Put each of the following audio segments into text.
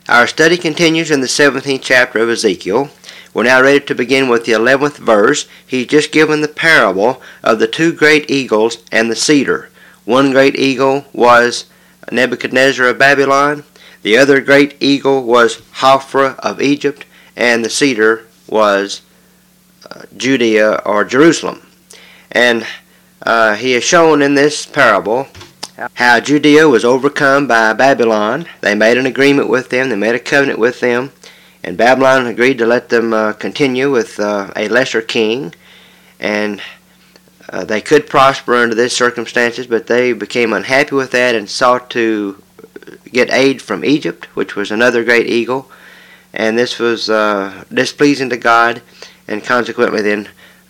Our study continues in the 17th chapter of Ezekiel. We're now ready to begin with the 11th verse. He's just given the parable of the two great eagles and the cedar. One great eagle was Nebuchadnezzar of Babylon. The other great eagle was Hophra of Egypt. And the cedar was Judea or Jerusalem. And he has shown in this parable how Judea was overcome by Babylon. They made an agreement with them. They made a covenant with them. And Babylon agreed to let them continue with a lesser king. And they could prosper under these circumstances, but they became unhappy with that and sought to get aid from Egypt, which was another great eagle. And this was displeasing to God, and consequently then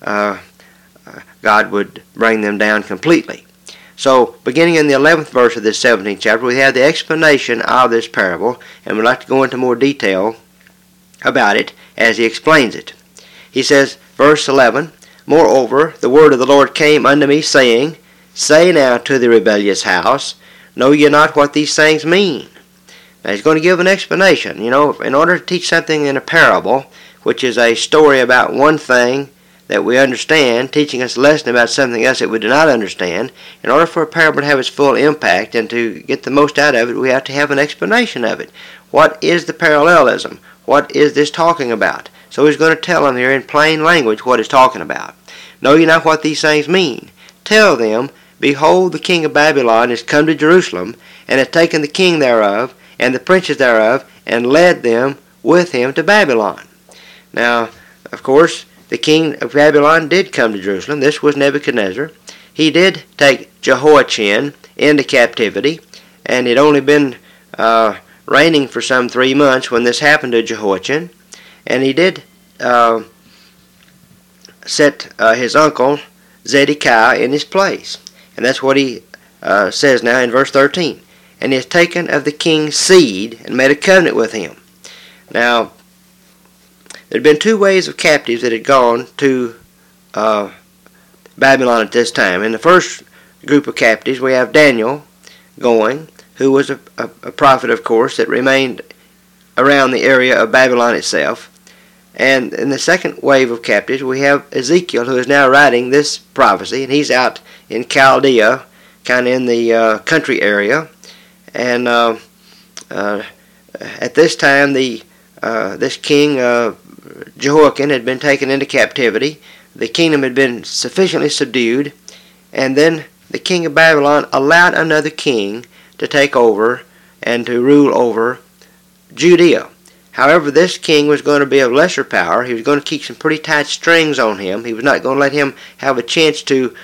God would bring them down completely. So, beginning in the 11th verse of this 17th chapter, we have the explanation of this parable, and we'd like to go into more detail about it as he explains it. He says, verse 11, Moreover, the word of the Lord came unto me, saying, Say now to the rebellious house, Know ye not what these things mean? Now, he's going to give an explanation. You know, in order to teach something in a parable, which is a story about one thing that we understand, teaching us a lesson about something else that we do not understand, in order for a parable to have its full impact and to get the most out of it, we have to have an explanation of it. What is the parallelism? What is this talking about? So he's going to tell them here in plain language what he's talking about. Know ye not what these things mean? Tell them, Behold, the king of Babylon is come to Jerusalem, and hath taken the king thereof, and the princes thereof, and led them with him to Babylon. Now, of course, the king of Babylon did come to Jerusalem. This was Nebuchadnezzar. He did take Jehoiachin into captivity, and it had only been reigning for some 3 months when this happened to Jehoiachin. And he did set his uncle Zedekiah in his place. And that's what he says now in verse 13. And he has taken of the king's seed and made a covenant with him. Now, there had been two waves of captives that had gone to Babylon at this time. In the first group of captives, we have Daniel going, who was a prophet, of course, that remained around the area of Babylon itself. And in the second wave of captives, we have Ezekiel, who is now writing this prophecy, and he's out in Chaldea, kind of in the country area. And at this time, this king Jehoiakim had been taken into captivity. The kingdom had been sufficiently subdued, and then the king of Babylon allowed another king to take over and to rule over Judea. However, this king was going to be of lesser power. He was going to keep some pretty tight strings on him. He was not going to let him have a chance to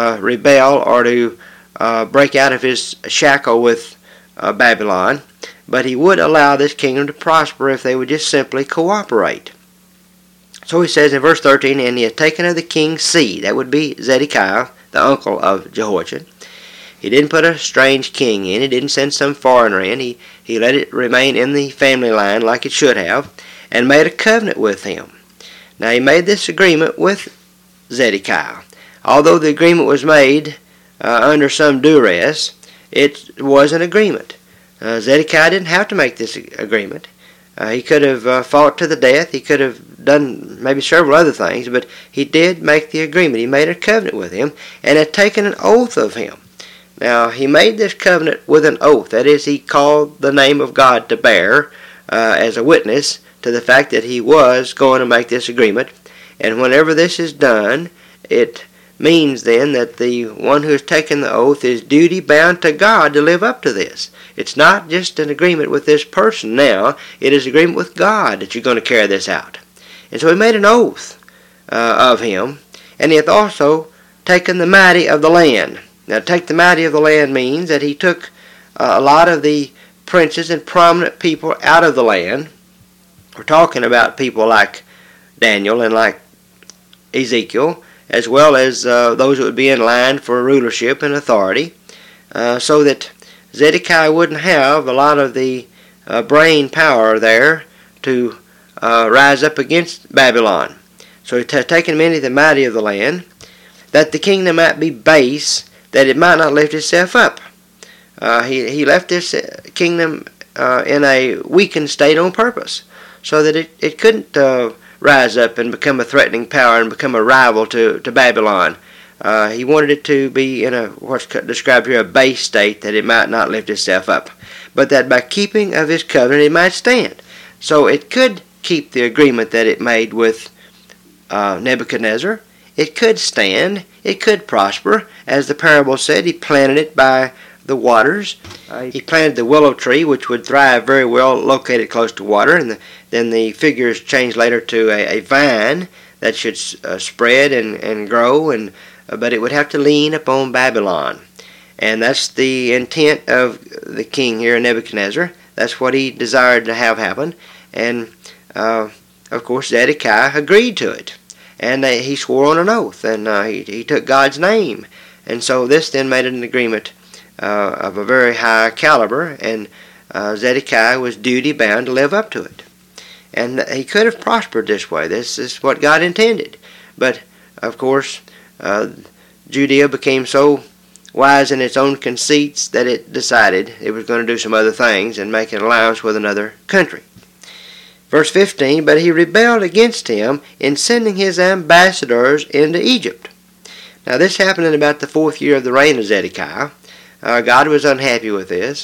rebel or to break out of his shackle with Babylon, but he would allow this kingdom to prosper if they would just simply cooperate. So he says in verse 13, And he had taken of the king's seed, that would be Zedekiah, the uncle of Jehoiachin. He didn't put a strange king in. He didn't send some foreigner in. He let it remain in the family line like it should have, and made a covenant with him. Now he made this agreement with Zedekiah. Although the agreement was made under some duress, it was an agreement. Zedekiah didn't have to make this agreement. He could have fought to the death. He could have done maybe several other things, but he did make the agreement. He made a covenant with him and had taken an oath of him. Now, he made this covenant with an oath. That is, he called the name of God to bear as a witness to the fact that he was going to make this agreement. And whenever this is done, it means then that the one who has taken the oath is duty bound to God to live up to this. It's not just an agreement with this person now. It is an agreement with God that you're going to carry this out. And so he made an oath of him, and he hath also taken the mighty of the land. Now, take the mighty of the land means that he took a lot of the princes and prominent people out of the land. We're talking about people like Daniel and like Ezekiel, as well as those that would be in line for rulership and authority, so that Zedekiah wouldn't have a lot of the brain power there to rise up against Babylon. So he had taken many of the mighty of the land, that the kingdom might be base, that it might not lift itself up. He left this kingdom in a weakened state on purpose, so that it couldn't rise up and become a threatening power and become a rival to Babylon. He wanted it to be in what's described here, a base state, that it might not lift itself up, but that by keeping of his covenant it might stand. So it could keep the agreement that it made with Nebuchadnezzar. It could stand. It could prosper. As the parable said, he planted it by the waters. He planted the willow tree, which would thrive very well located close to water, and then the figures changed later to a vine that should spread and grow, but it would have to lean upon Babylon. And that's the intent of the king here, Nebuchadnezzar. That's what he desired to have happen. And, of course, Zedekiah agreed to it. And he swore on an oath, and he took God's name. And so this then made an agreement of a very high caliber, and Zedekiah was duty-bound to live up to it. And he could have prospered this way. This is what God intended. But, of course, Judea became so wise in its own conceits that it decided it was going to do some other things and make an alliance with another country. Verse 15, but he rebelled against him in sending his ambassadors into Egypt. Now this happened in about the 4th year of the reign of Zedekiah. God was unhappy with this.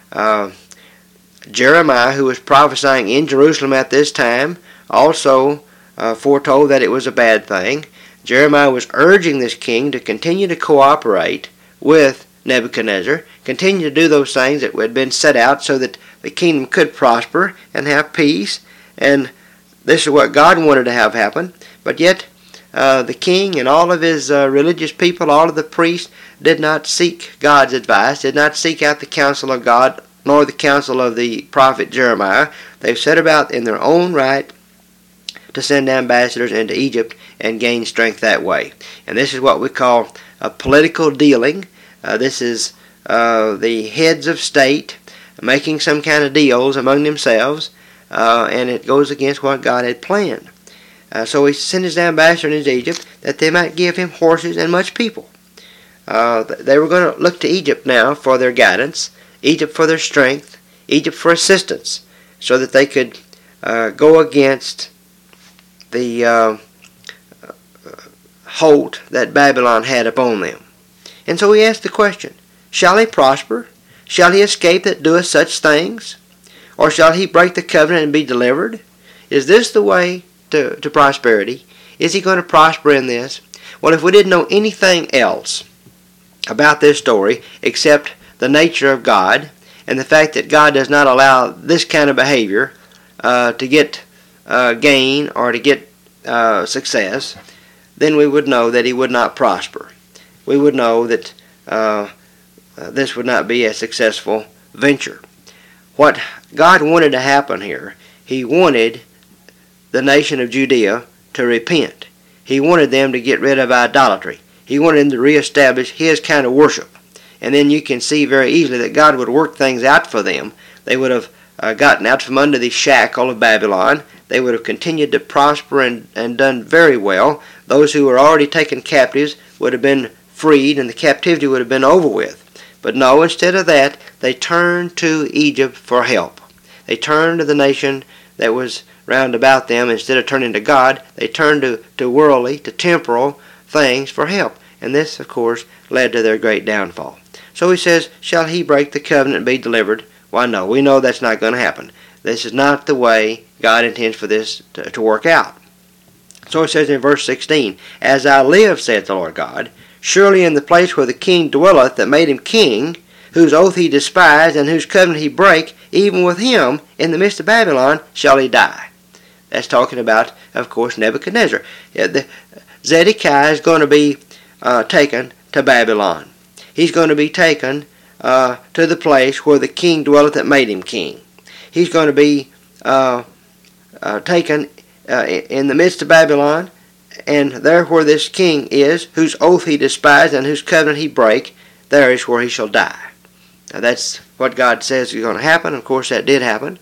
Jeremiah, who was prophesying in Jerusalem at this time, also foretold that it was a bad thing. Jeremiah was urging this king to continue to cooperate with Nebuchadnezzar, continue to do those things that had been set out so that the kingdom could prosper and have peace. And this is what God wanted to have happen. But yet the king and all of his religious people, all of the priests, did not seek God's advice, did not seek out the counsel of God, nor the counsel of the prophet Jeremiah. They set about in their own right to send ambassadors into Egypt and gain strength that way. And this is what we call a political dealing. This is the heads of state making some kind of deals among themselves, and it goes against what God had planned. So he sent his ambassador into Egypt that they might give him horses and much people. They were going to look to Egypt now for their guidance, Egypt for their strength, Egypt for assistance, so that they could go against the hold that Babylon had upon them. And so he asked the question, shall he prosper? Shall he escape that doeth such things? Or shall he break the covenant and be delivered? Is this the way to prosperity? Is he going to prosper in this? Well, if we didn't know anything else about this story except the nature of God and the fact that God does not allow this kind of behavior to get gain or to get success, then we would know that he would not prosper. We would know that this would not be a successful venture. What God wanted to happen here, he wanted the nation of Judea to repent. He wanted them to get rid of idolatry. He wanted them to reestablish his kind of worship. And then you can see very easily that God would work things out for them. They would have gotten out from under the shackle of Babylon. They would have continued to prosper and done very well. Those who were already taken captives would have been freed and the captivity would have been over with. But no, instead of that, they turned to Egypt for help. They turned to the nation that was round about them. Instead of turning to God, they turned to worldly, to temporal things for help. And this, of course, led to their great downfall. So he says, shall he break the covenant and be delivered? Why, no, we know that's not going to happen. This is not the way God intends for this to work out. So it says in verse 16, as I live, saith the Lord God, surely in the place where the king dwelleth that made him king, whose oath he despised, and whose covenant he brake, even with him in the midst of Babylon shall he die. That's talking about, of course, Nebuchadnezzar. Zedekiah is going to be taken to Babylon. He's going to be taken to the place where the king dwelleth that made him king. He's going to be taken in the midst of Babylon, and there where this king is, whose oath he despised and whose covenant he brake, there is where he shall die. Now that's what God says is going to happen. Of course, that did happen.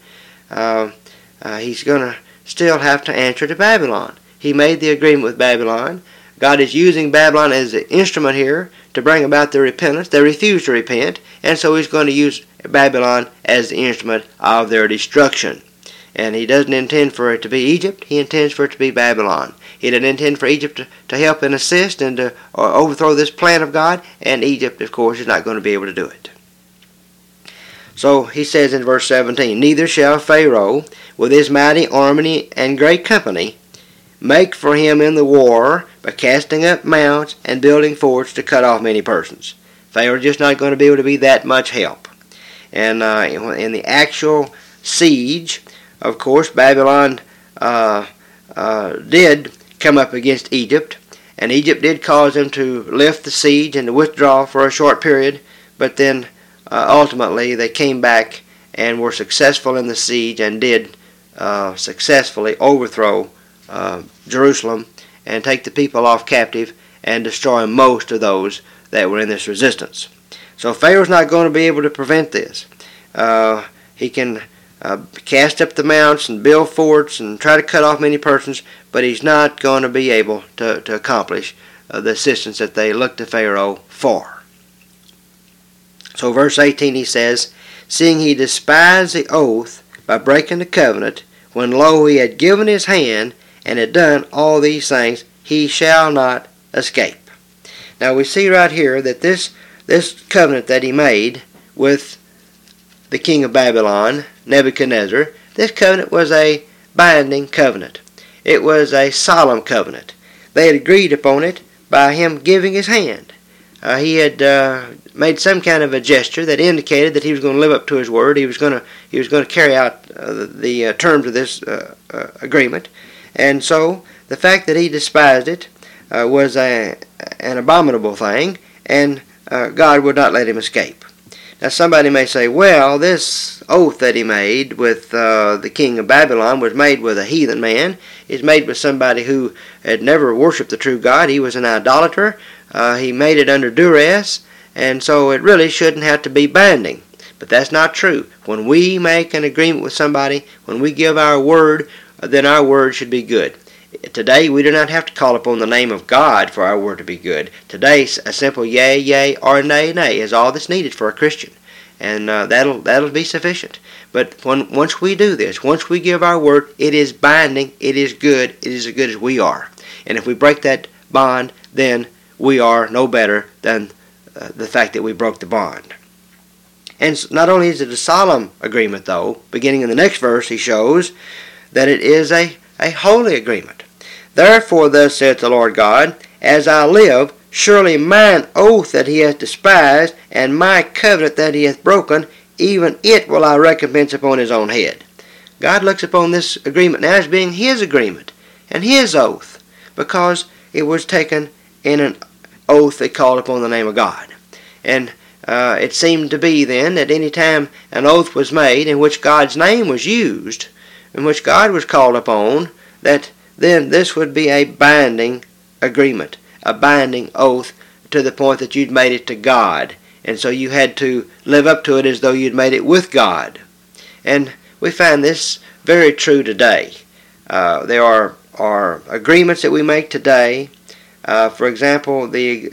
He's going to still have to answer to Babylon. He made the agreement with Babylon. God is using Babylon as an instrument here to bring about their repentance. They refuse to repent, and so He's going to use Babylon as the instrument of their destruction. And He doesn't intend for it to be Egypt. He intends for it to be Babylon. He didn't intend for Egypt to help and assist and to overthrow this plan of God, and Egypt, of course, is not going to be able to do it. So he says in verse 17, "Neither shall Pharaoh, with his mighty army and great company, make for him in the war by casting up mounts and building forts to cut off many persons." Pharaoh's just not going to be able to be that much help. And in the actual siege, of course, Babylon did come up against Egypt, and Egypt did cause them to lift the siege and to withdraw for a short period, but then ultimately they came back and were successful in the siege and did successfully overthrow Jerusalem and take the people off captive and destroy most of those that were in this resistance. So Pharaoh's not going to be able to prevent this. He can cast up the mounts and build forts and try to cut off many persons, but he's not going to be able to accomplish the assistance that they look to Pharaoh for. So verse 18 he says, "Seeing he despised the oath by breaking the covenant, when lo, he had given his hand and had done all these things, he shall not escape." Now we see right here that this covenant that he made with the king of Babylon, Nebuchadnezzar, this covenant was a binding covenant. It was a solemn covenant. They had agreed upon it by him giving his hand. He had made some kind of a gesture that indicated that he was going to live up to his word. He was going to carry out the terms of this agreement. And so the fact that he despised it was an abominable thing, and God would not let him escape. Now somebody may say, well, this oath that he made with the king of Babylon was made with a heathen man. It's made with somebody who had never worshipped the true God. He was an idolater. He made it under duress, and so it really shouldn't have to be binding. But that's not true. When we make an agreement with somebody, when we give our word, then our word should be good. Today, we do not have to call upon the name of God for our word to be good. Today, a simple yea, yea, or nay, nay is all that's needed for a Christian. And that'll be sufficient. But once we do this, once we give our word, it is binding, it is good, it is as good as we are. And if we break that bond, then we are no better than the fact that we broke the bond. And not only is it a solemn agreement, though, beginning in the next verse, he shows that it is a holy agreement. "Therefore thus saith the Lord God, as I live, surely mine oath that he hath despised, and my covenant that he hath broken, even it will I recompense upon his own head." God looks upon this agreement now as being his agreement and his oath, because it was taken in an oath that called upon the name of God. And it seemed to be then that any time an oath was made in which God's name was used, in which God was called upon, that then this would be a binding agreement, a binding oath, to the point that you'd made it to God. And so you had to live up to it as though you'd made it with God. And we find this very true today. There are agreements that we make today. For example, the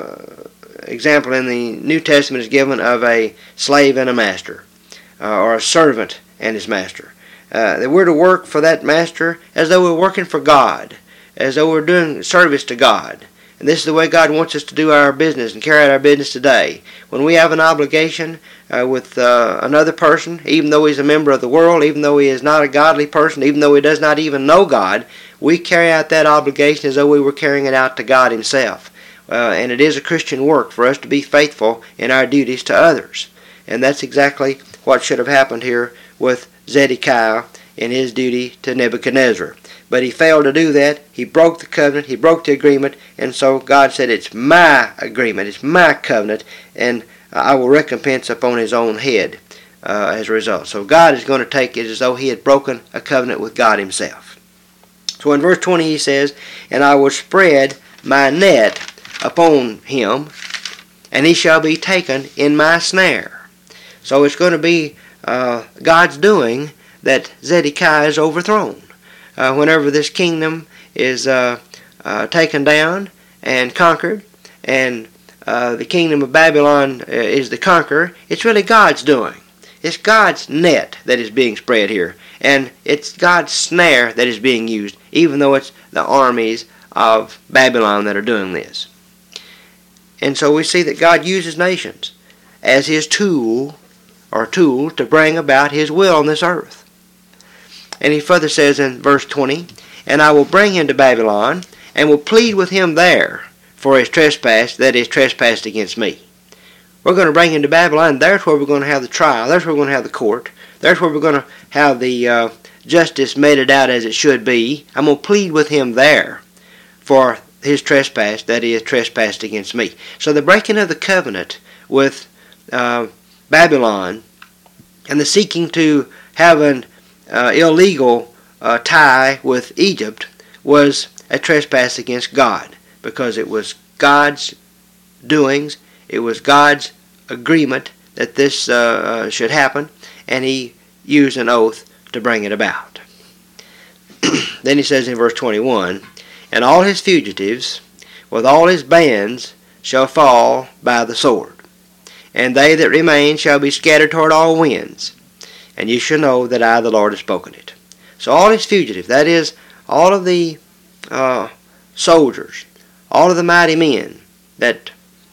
example in the New Testament is given of a slave and a master, or a servant and his master. That we're to work for that master as though we're working for God, as though we're doing service to God. And this is the way God wants us to do our business and carry out our business today. When we have an obligation with another person, even though he's a member of the world, even though he is not a godly person, even though he does not even know God, we carry out that obligation as though we were carrying it out to God himself. And it is a Christian work for us to be faithful in our duties to others. And that's exactly what should have happened here with Zedekiah in his duty to Nebuchadnezzar. But he failed to do that. He broke the covenant. He broke the agreement. And so God said, it's my agreement. It's my covenant. And I will recompense upon his own head as a result. So God is going to take it as though he had broken a covenant with God himself. So in verse 20 he says, "And I will spread my net upon him, and he shall be taken in my snare." So it's going to be God's doing that Zedekiah is overthrown. Whenever this kingdom is taken down and conquered, and the kingdom of Babylon is the conqueror. It's really God's doing. It's God's net that is being spread here, and it's God's snare that is being used, even though it's the armies of Babylon that are doing this. And so we see that God uses nations as his tools to bring about his will on this earth. And he further says in verse 20, "And I will bring him to Babylon, and will plead with him there for his trespass that is trespassed against me." We're going to bring him to Babylon. There's where we're going to have the trial. There's where we're going to have the court. There's where we're going to have the justice meted out as it should be. I'm going to plead with him there for his trespass that he has trespassed against me. So the breaking of the covenant with Babylon and the seeking to have an illegal tie with Egypt was a trespass against God, because it was God's doings, it was God's agreement that this should happen, and he used an oath to bring it about. Then he says in verse 21, "And all his fugitives with all his bands shall fall by the sword, and they that remain shall be scattered toward all winds, and you shall know that I the Lord have spoken it." So all his fugitives, that is, all of the soldiers, all of the mighty men that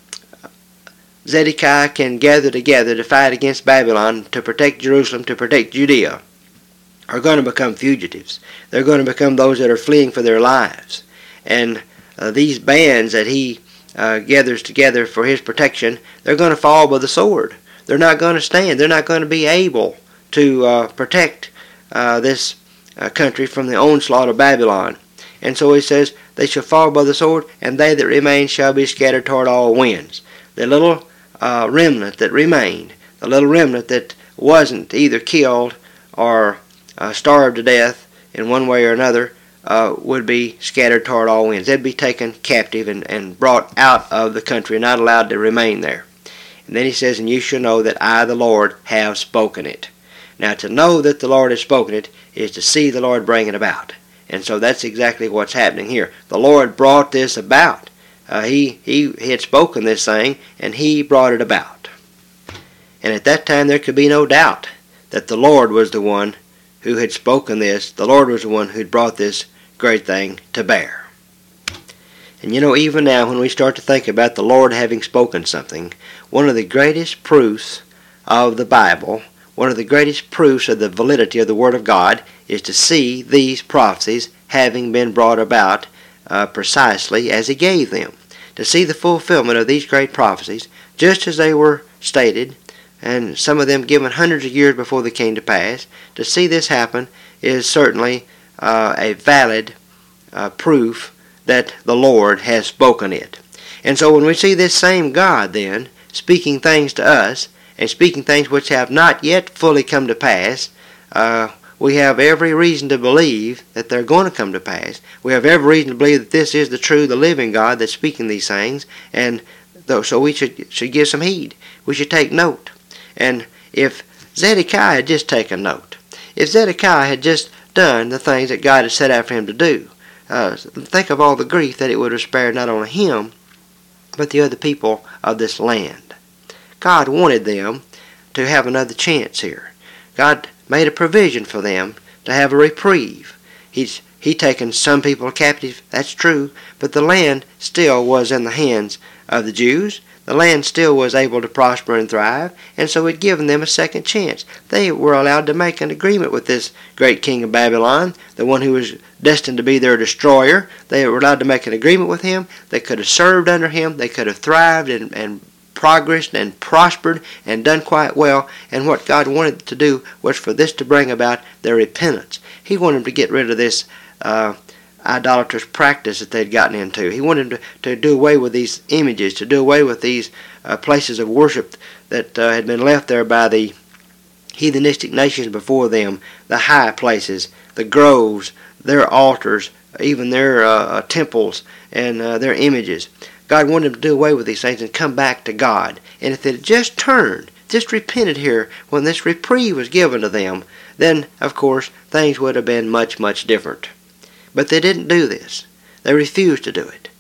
Zedekiah can gather together to fight against Babylon, to protect Jerusalem, to protect Judea, are going to become fugitives. They're going to become those that are fleeing for their lives. And these bands that he gathers together for his protection, they're going to fall by the sword. They're not going to stand. They're not going to be able to protect this country from the onslaught of Babylon. And so he says, "They shall fall by the sword, and they that remain shall be scattered toward all winds." The little remnant that remained, the little remnant that wasn't either killed or starved to death in one way or another, would be scattered toward all winds. They'd be taken captive and brought out of the country, not allowed to remain there. And then he says, "And you shall know that I, the Lord, have spoken it." Now, to know that the Lord has spoken it is to see the Lord bring it about. And so that's exactly what's happening here. The Lord brought this about. He had spoken this thing, and he brought it about. And at that time there could be no doubt that the Lord was the one who had spoken this. The Lord was the one who had brought this great thing to bear. And you know, even now when we start to think about the Lord having spoken something, one of the greatest proofs of the Bible, one of the greatest proofs of the validity of the Word of God, is to see these prophecies having been brought about precisely as he gave them. To see the fulfillment of these great prophecies just as they were stated, and some of them given hundreds of years before they came to pass. To see this happen is certainly a valid proof that the Lord has spoken it. And so when we see this same God then speaking things to us, and speaking things which have not yet fully come to pass, we have every reason to believe that they're going to come to pass. We have every reason to believe that this is the true, the living God that's speaking these things, and so we should give some heed. We should take note. And if Zedekiah had just taken note, if Zedekiah had just done the things that God had set out for him to do, think of all the grief that it would have spared not only him, but the other people of this land. God wanted them to have another chance here. God made a provision for them to have a reprieve. He taken some people captive, that's true, but the land still was in the hands of the Jews. The land still was able to prosper and thrive, and so it given them a second chance. They were allowed to make an agreement with this great king of Babylon, the one who was destined to be their destroyer. They were allowed to make an agreement with him. They could have served under him. They could have thrived and progressed and prospered and done quite well. And what God wanted to do was for this to bring about their repentance. He wanted them to get rid of this idolatrous practice that they'd gotten into. He wanted them to do away with these images, to do away with these places of worship that had been left there by the heathenistic nations before them, the high places, the groves, their altars, even their temples and their images. God wanted them to do away with these things and come back to God. And if they had just turned, just repented here when this reprieve was given to them, then, of course, things would have been much, much different. But they didn't do this. They refused to do it.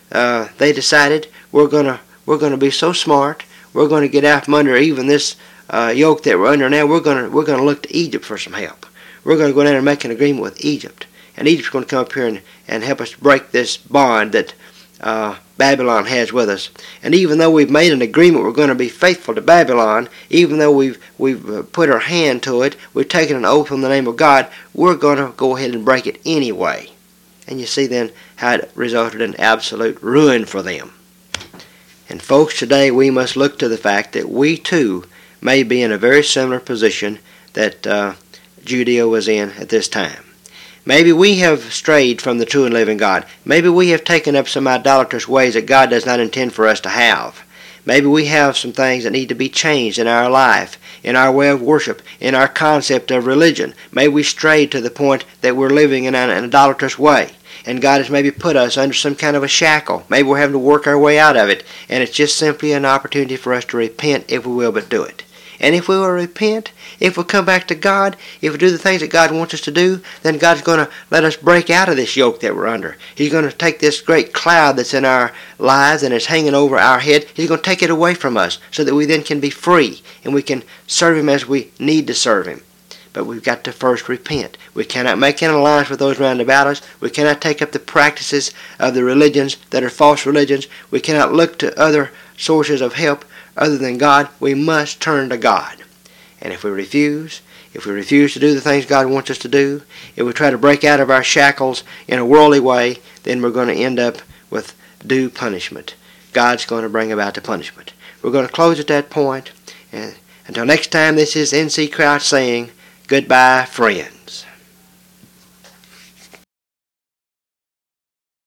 they decided we're gonna be so smart. We're gonna get out from under even this yoke that we're under now. We're gonna look to Egypt for some help. We're gonna go down and make an agreement with Egypt, and Egypt's gonna come up here and help us break this bond that Babylon has with us. And even though we've made an agreement, we're going to be faithful to Babylon. Even though we've put our hand to it, we've taken an oath in the name of God, we're going to go ahead and break it anyway. And you see then how it resulted in absolute ruin for them. And folks, today we must look to the fact that we too may be in a very similar position that Judea was in at this time. Maybe we have strayed from the true and living God. Maybe we have taken up some idolatrous ways that God does not intend for us to have. Maybe we have some things that need to be changed in our life, in our way of worship, in our concept of religion. Maybe we strayed to the point that we're living in an idolatrous way, and God has maybe put us under some kind of a shackle. Maybe we're having to work our way out of it, and it's just simply an opportunity for us to repent if we will but do it. And if we will repent, if we'll come back to God, if we do the things that God wants us to do, then God's going to let us break out of this yoke that we're under. He's going to take this great cloud that's in our lives and is hanging over our head. He's going to take it away from us so that we then can be free and we can serve Him as we need to serve Him. But we've got to first repent. We cannot make an alliance with those round about us. We cannot take up the practices of the religions that are false religions. We cannot look to other sources of help other than God. We must turn to God. And if we refuse to do the things God wants us to do, if we try to break out of our shackles in a worldly way, then we're going to end up with due punishment. God's going to bring about the punishment. We're going to close at that point. And until next time, this is N.C. Crouch saying, goodbye, friends.